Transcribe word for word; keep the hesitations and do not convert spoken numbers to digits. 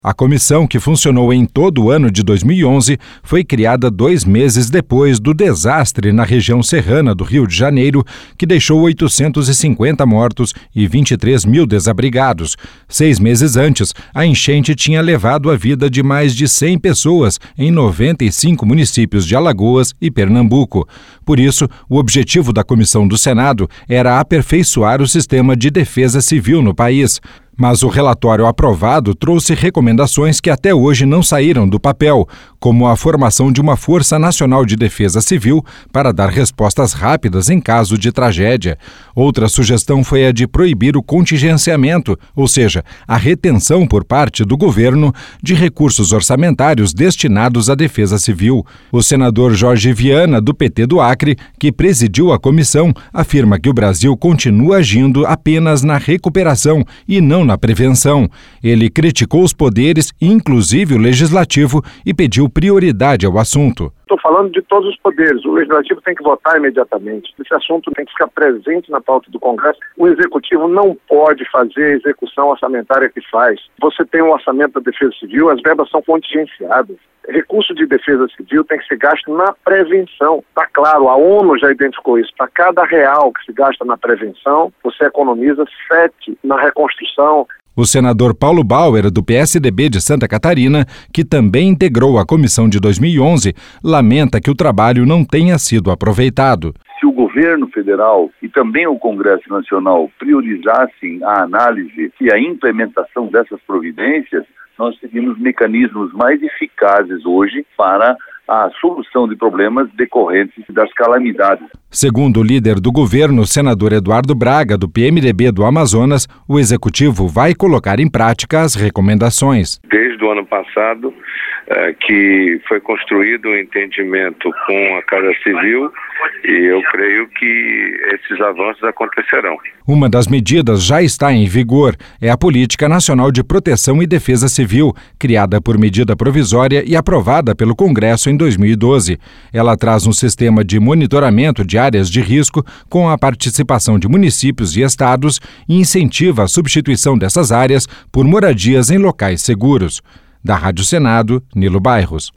A comissão, que funcionou em todo o ano de dois mil e onze, foi criada dois meses depois do desastre na região serrana do Rio de Janeiro, que deixou oitocentos e cinquenta mortos e vinte e três mil desabrigados. Seis meses antes, a enchente tinha levado a vida de mais de cem pessoas em noventa e cinco municípios de Alagoas e Pernambuco. Por isso, o objetivo da Comissão do Senado era aperfeiçoar o sistema de defesa civil no país. Mas o relatório aprovado trouxe recomendações que até hoje não saíram do papel, como a formação de uma Força Nacional de Defesa Civil para dar respostas rápidas em caso de tragédia. Outra sugestão foi a de proibir o contingenciamento, ou seja, a retenção por parte do governo de recursos orçamentários destinados à defesa civil. O senador Jorge Viana, do P T do Acre, que presidiu a comissão, afirma que o Brasil continua agindo apenas na recuperação e não na prevenção. Ele criticou os poderes, inclusive o legislativo, e pediu prioridade ao assunto. Estou falando de todos os poderes. O legislativo tem que votar imediatamente. Esse assunto tem que ficar presente na pauta do Congresso. O executivo não pode fazer a execução orçamentária que faz. Você tem um orçamento da Defesa Civil, as verbas são contingenciadas. Recurso de defesa civil tem que ser gasto na prevenção. Está claro, a ONU já identificou isso. Para cada real que se gasta na prevenção, você economiza sete na reconstrução. O senador Paulo Bauer, do P S D B de Santa Catarina, que também integrou a comissão de dois mil e onze, lamenta que o trabalho não tenha sido aproveitado. Se o governo federal e também o Congresso Nacional priorizassem a análise e a implementação dessas providências, nós teríamos mecanismos mais eficazes hoje para a solução de problemas decorrentes das calamidades. Segundo o líder do governo, o senador Eduardo Braga, do P M D B do Amazonas, o executivo vai colocar em prática as recomendações. Desde o ano passado, é, que foi construído um entendimento com a Casa Civil, e eu creio que esses avanços acontecerão. Uma das medidas já está em vigor, é a Política Nacional de Proteção e Defesa Civil, criada por medida provisória e aprovada pelo Congresso em dois mil e doze. Ela traz um sistema de monitoramento de áreas de risco com a participação de municípios e estados e incentiva a substituição dessas áreas por moradias em locais seguros. Da Rádio Senado, Nilo Bairros.